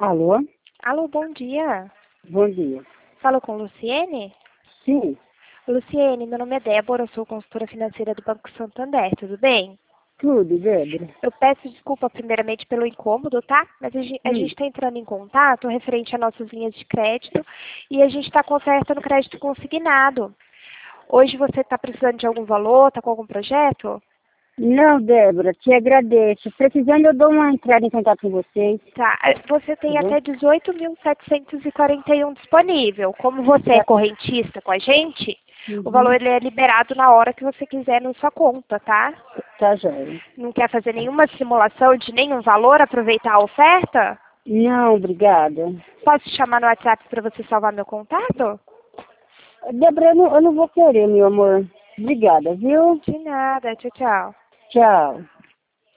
Alô? Alô, bom dia. Bom dia. Falo com Luciene? Sim, Luciene, meu nome é Débora, eu sou consultora financeira do Banco Santander, tudo bem? tudo, Débora. Eu peço desculpa primeiramente pelo incômodo, tá? Mas a gente está entrando em contato referente a nossas linhas de crédito e a gente está com oferta no crédito consignado. Hoje você está precisando de algum valor, está com algum projeto? Não, Débora, te agradeço. Precisando, eu dou uma entrada em contato com vocês. Tá, você Tá tem bom? até 18.741 disponível. Como você é Tá, correntista com a gente, o valor uhum, ele é liberado na hora que você quiser na sua conta, tá? tá joia. Não quer fazer nenhuma simulação de nenhum valor, aproveitar a oferta? Não, obrigada. Posso te chamar no WhatsApp para você salvar meu contato? Débora, eu não vou querer, meu amor. Obrigada, viu? De nada, tchau, tchau. Tchau.